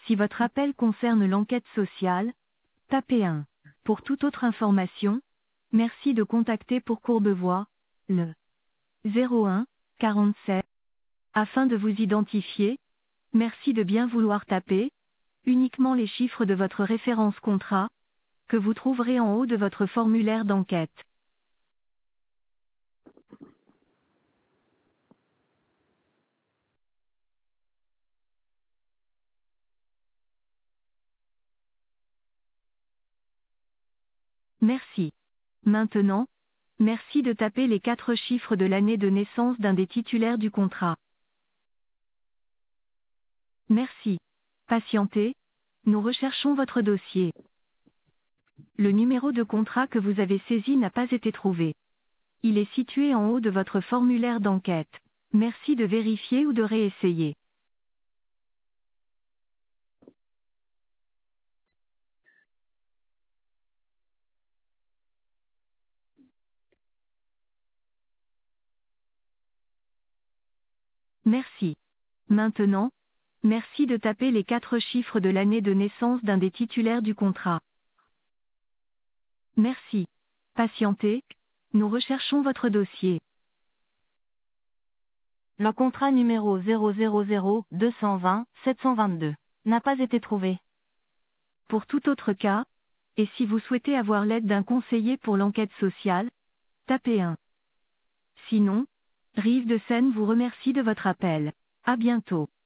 Si votre appel concerne l'enquête sociale, tapez 1. Pour toute autre information, merci de contacter pour Courbevoie, le 01 47. Afin de vous identifier, merci de bien vouloir taper uniquement les chiffres de votre référence contrat, que vous trouverez en haut de votre formulaire d'enquête. Merci. Maintenant, merci de taper les 4 chiffres de l'année de naissance d'un des titulaires du contrat. Merci. Patientez, nous recherchons votre dossier. Le numéro de contrat que vous avez saisi n'a pas été trouvé. Il est situé en haut de votre formulaire d'enquête. Merci de vérifier ou de réessayer. Merci. Maintenant, merci de taper les 4 chiffres de l'année de naissance d'un des titulaires du contrat. Merci. Patientez, nous recherchons votre dossier. Le contrat numéro 000-220-722 n'a pas été trouvé. Pour tout autre cas, et si vous souhaitez avoir l'aide d'un conseiller pour l'enquête sociale, tapez 1. Sinon, Rive de Seine vous remercie de votre appel. À bientôt.